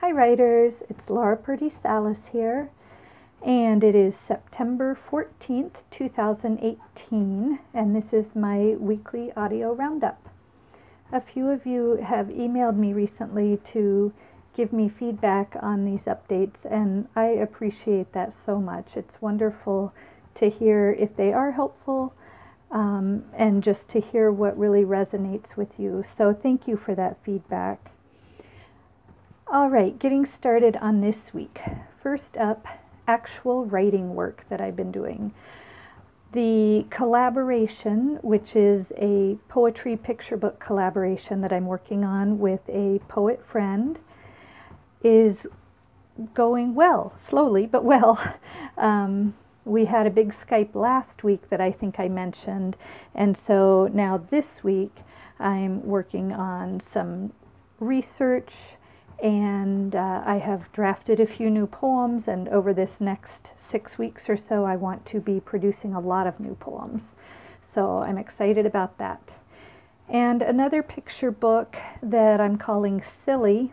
Hi writers, it's Laura Purdy Salas here, and it is September 14th, 2018, and this is my weekly audio roundup. A few of you have emailed me recently to give me feedback on these updates, and I appreciate that so much. It's wonderful to hear if they are helpful, and just to hear what really resonates with you. So thank you for that feedback. All right, getting started on this week. First up, actual writing work that I've been doing. The collaboration, which is a poetry picture book collaboration that I'm working on with a poet friend, is going well, slowly but well. We had a big Skype last week that I think I mentioned, and so now this week I'm working on some research, and I have drafted a few new poems, and over this next 6 weeks or so I want to be producing a lot of new poems. So I'm excited about that. And another picture book that I'm calling Silly,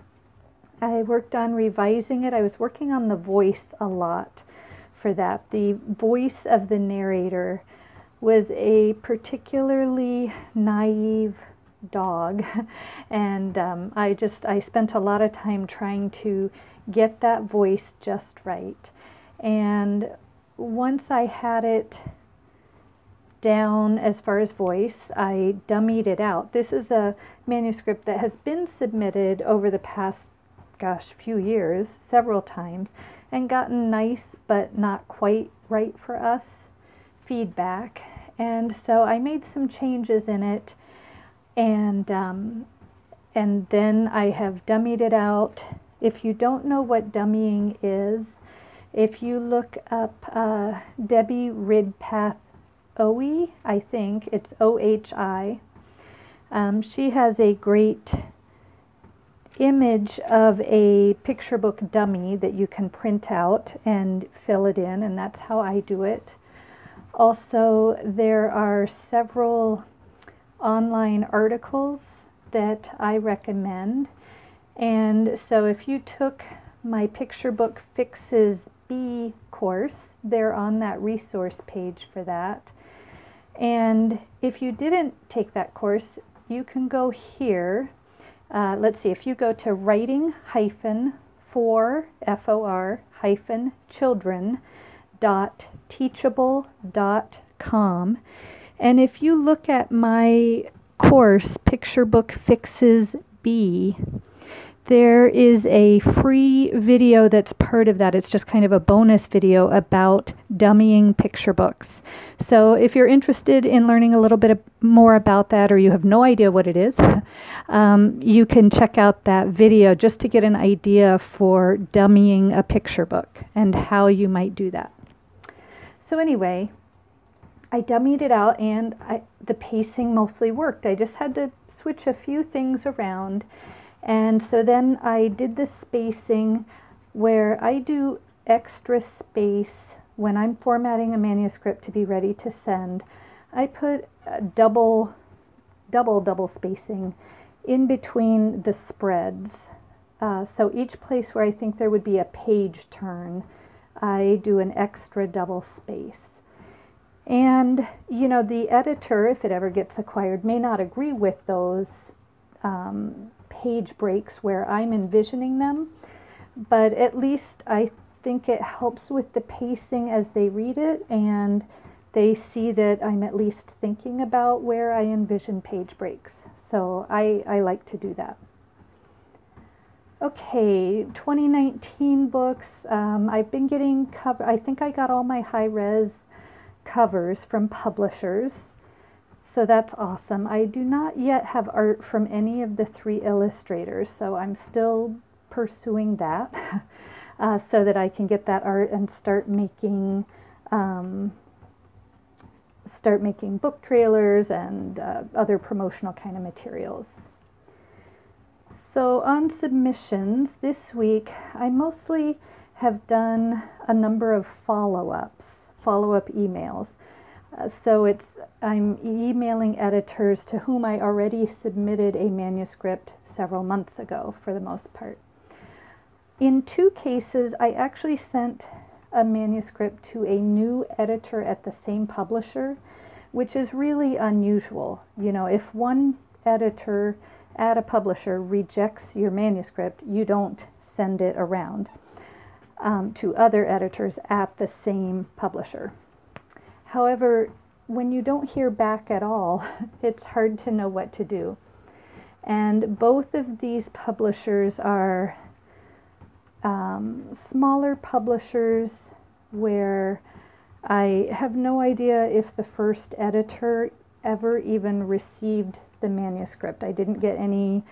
I worked on revising it. I was working on the voice a lot for that. The voice of the narrator was a particularly naive dog, and I spent a lot of time trying to get that voice just right. And once I had it down as far as voice, I dummied it out. This is a manuscript that has been submitted over the past, few years, several times, and gotten nice but not quite right for us feedback. And so I made some changes in it, and then I have dummied it out. If you don't know what dummying is, if you look up Debbie Ridpath Ohi, I think it's Ohi, she has a great image of a picture book dummy that you can print out and fill it in, and that's how I do it. Also, there are several online articles that I recommend, and so if you took my Picture Book Fixes B course, they're on that resource page for that. And if you didn't take that course, you can go here. Let's see, if you go to writing-for children.teachable.com, and if you look at my course, Picture Book Fixes B, there is a free video that's part of that. It's just kind of a bonus video about dummying picture books. So if you're interested in learning a little bit more about that, or you have no idea what it is, you can check out that video just to get an idea for dummying a picture book and how you might do that. So anyway, I dummied it out, and the pacing mostly worked. I just had to switch a few things around. And so then I did the spacing where I do extra space when I'm formatting a manuscript to be ready to send. I put double spacing in between the spreads. So each place where I think there would be a page turn, I do an extra double space. And, the editor, if it ever gets acquired, may not agree with those page breaks where I'm envisioning them, but at least I think it helps with the pacing as they read it, and they see that I'm at least thinking about where I envision page breaks. So I like to do that. Okay, 2019 books. I've been getting I think I got all my high-res covers from publishers. So that's awesome. I do not yet have art from any of the 3 illustrators, so I'm still pursuing that so that I can get that art and start making book trailers and other promotional kind of materials. So on submissions this week, I mostly have done a number of follow-up emails. So I'm emailing editors to whom I already submitted a manuscript several months ago, for the most part. In two cases, I actually sent a manuscript to a new editor at the same publisher, which is really unusual. You know, if one editor at a publisher rejects your manuscript, you don't send it around to other editors at the same publisher. However, when you don't hear back at all, it's hard to know what to do. And both of these publishers are smaller publishers where I have no idea if the first editor ever even received the manuscript. I didn't get any,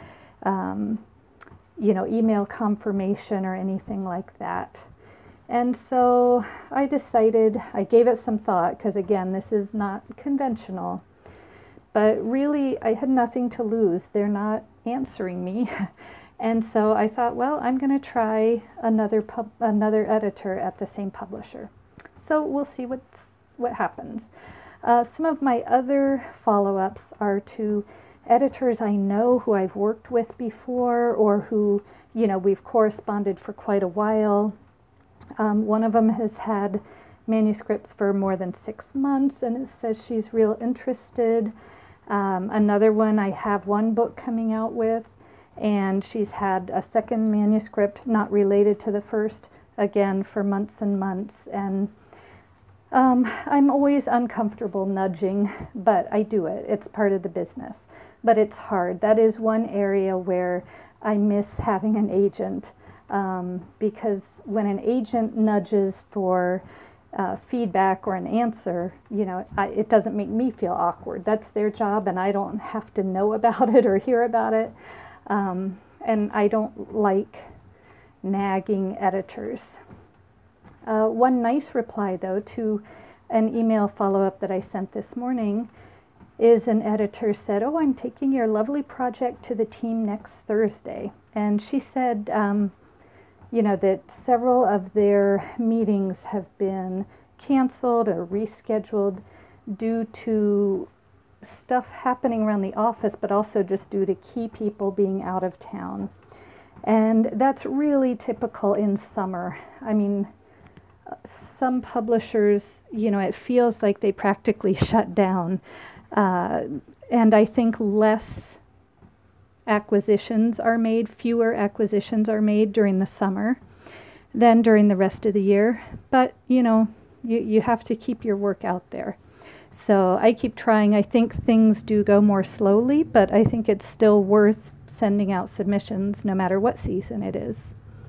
email confirmation or anything like that. And so I decided, I gave it some thought, because again, this is not conventional. But really, I had nothing to lose. They're not answering me. And so I thought, well, I'm going to try another editor at the same publisher. So we'll see what happens. Some of my other follow-ups are to editors I know who I've worked with before, or who, we've corresponded for quite a while. One of them has had manuscripts for more than 6 months, and it says she's real interested. Another one, I have one book coming out with, and she's had a second manuscript not related to the first, again, for months and months. And I'm always uncomfortable nudging, but I do it. It's part of the business. But it's hard. That is one area where I miss having an agent, because when an agent nudges for feedback or an answer, it doesn't make me feel awkward. That's their job, and I don't have to know about it or hear about it. And I don't like nagging editors. One nice reply, though, to an email follow-up that I sent this morning is an editor said, "Oh, I'm taking your lovely project to the team next Thursday." And she said, that several of their meetings have been canceled or rescheduled due to stuff happening around the office, but also just due to key people being out of town. And that's really typical in summer. I mean, some publishers, it feels like they practically shut down. And I think fewer acquisitions are made during the summer than during the rest of the year. But, you have to keep your work out there. So I keep trying. I think things do go more slowly, but I think it's still worth sending out submissions no matter what season it is.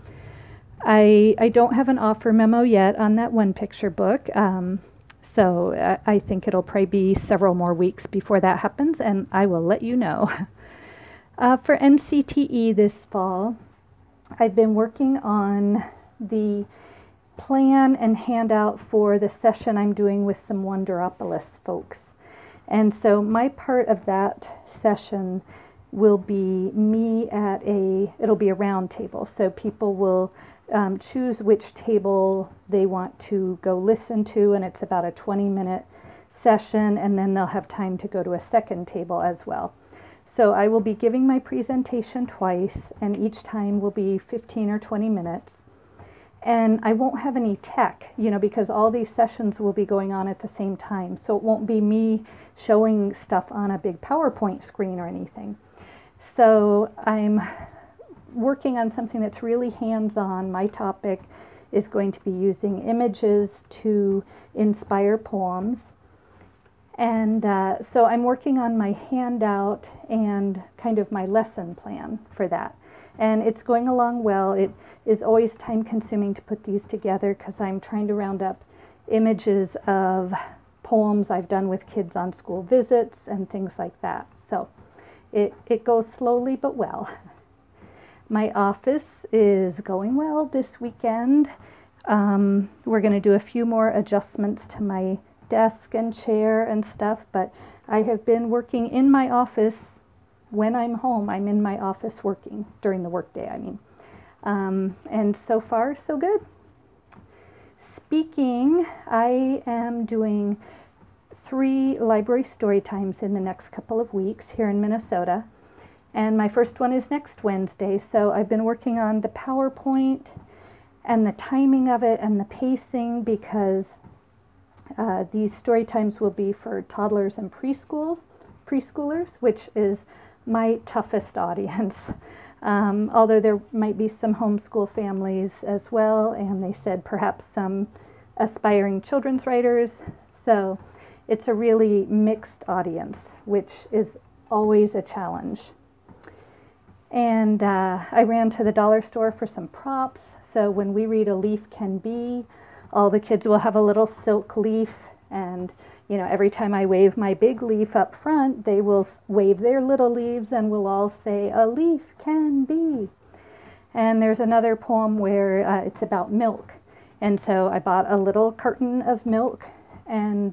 I don't have an offer memo yet on that one picture book. So I think it'll probably be several more weeks before that happens, and I will let you know. For NCTE this fall, I've been working on the plan and handout for the session I'm doing with some Wonderopolis folks. And so my part of that session will be it'll be a round table. So people will choose which table they want to go listen to, and it's about a 20-minute session, and then they'll have time to go to a second table as well. So I will be giving my presentation twice, and each time will be 15 or 20 minutes. And I won't have any tech, because all these sessions will be going on at the same time. So it won't be me showing stuff on a big PowerPoint screen or anything. So I'm working on something that's really hands-on. My topic is going to be using images to inspire poems. And so I'm working on my handout and kind of my lesson plan for that. And it's going along well. It is always time-consuming to put these together because I'm trying to round up images of poems I've done with kids on school visits and things like that. So it goes slowly but well. My office is going well this weekend. We're going to do a few more adjustments to my desk and chair and stuff, but I have been working in my office. When I'm home, I'm in my office working during the workday, and so far, so good. Speaking, I am doing 3 library story times in the next couple of weeks here in Minnesota, And my first one is next Wednesday. So I've been working on the PowerPoint and the timing of it and the pacing, because these story times will be for toddlers and preschoolers, which is my toughest audience. Although there might be some homeschool families as well, and they said perhaps some aspiring children's writers. So it's a really mixed audience, which is always a challenge. And I ran to the dollar store for some props. So when we read A Leaf Can Be, all the kids will have a little silk leaf, and every time I wave my big leaf up front, they will wave their little leaves and we'll all say, "A leaf can be." And there's another poem where it's about milk. And so I bought a little carton of milk, and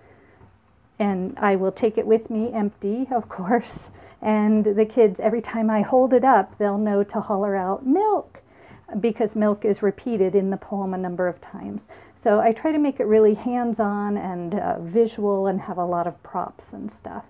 I will take it with me empty, of course. And the kids, every time I hold it up, they'll know to holler out, "Milk," because milk is repeated in the poem a number of times. So I try to make it really hands-on and visual and have a lot of props and stuff.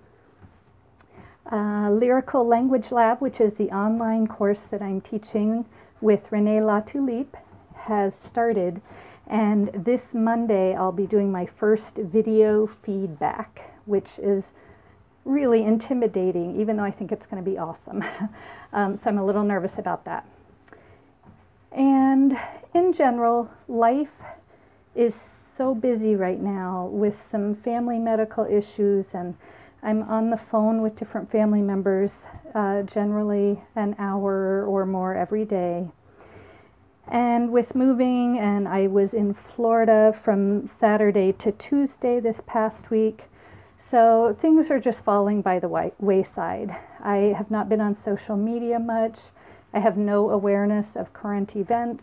Lyrical Language Lab, which is the online course that I'm teaching with Renee Latulippe, has started. And this Monday I'll be doing my first video feedback, which is really intimidating, even though I think it's going to be awesome. So I'm a little nervous about that. And in general, life is so busy right now with some family medical issues, and I'm on the phone with different family members, generally an hour or more every day. And with moving, and I was in Florida from Saturday to Tuesday this past week, so things are just falling by the wayside. I have not been on social media much. I have no awareness of current events.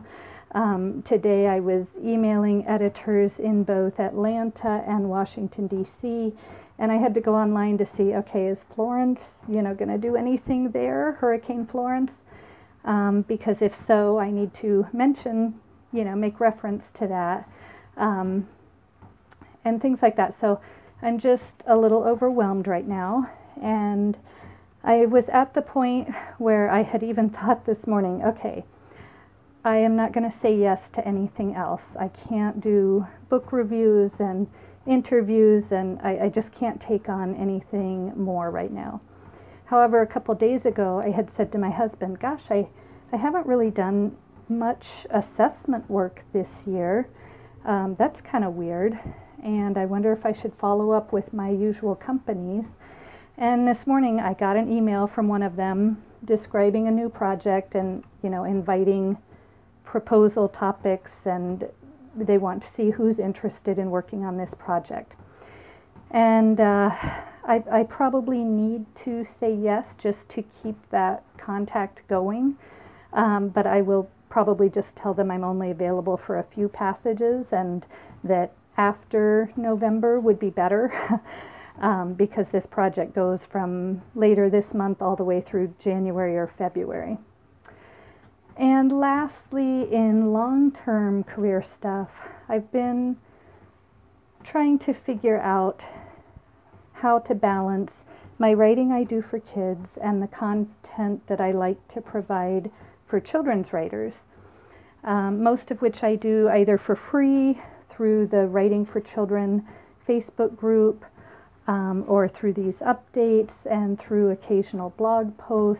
Today I was emailing editors in both Atlanta and Washington, D.C., and I had to go online to see, okay, is Florence, going to do anything there, Hurricane Florence? Because if so, I need to mention, make reference to that, and things like that. So I'm just a little overwhelmed right now, and I was at the point where I had even thought this morning, okay, I am not going to say yes to anything else. I can't do book reviews and interviews, and I just can't take on anything more right now. However, a couple days ago, I had said to my husband, gosh, I haven't really done much assessment work this year. That's kind of weird, and I wonder if I should follow up with my usual companies. And this morning, I got an email from one of them describing a new project and, inviting proposal topics, and they want to see who's interested in working on this project. And I probably need to say yes just to keep that contact going, but I will probably just tell them I'm only available for a few passages, and that after November would be better, because this project goes from later this month all the way through January or February. And lastly, in long-term career stuff, I've been trying to figure out how to balance my writing I do for kids and the content that I like to provide for children's writers, most of which I do either for free through the Writing for Children Facebook group, or through these updates and through occasional blog posts.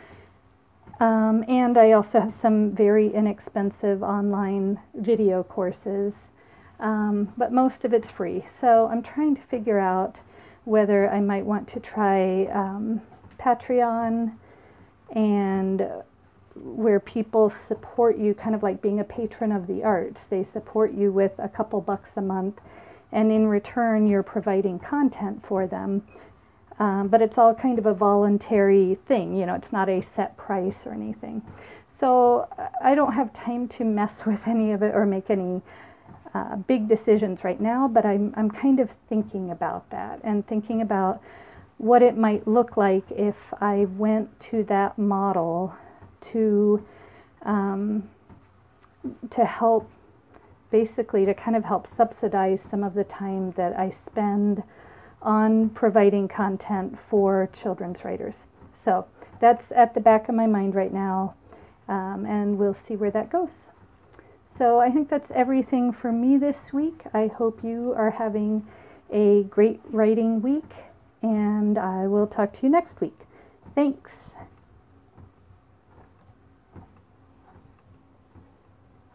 And I also have some very inexpensive online video courses, but most of it's free. So I'm trying to figure out whether I might want to try Patreon, and where people support you, kind of like being a patron of the arts. They support you with a couple bucks a month, and in return you're providing content for them. But it's all kind of a voluntary thing, it's not a set price or anything. So I don't have time to mess with any of it or make any big decisions right now, but I'm kind of thinking about that, and thinking about what it might look like if I went to that model to help, basically to kind of help subsidize some of the time that I spend on providing content for children's writers. So that's at the back of my mind right now, and we'll see where that goes. So I think that's everything for me this week. I hope you are having a great writing week, and I will talk to you next week. Thanks.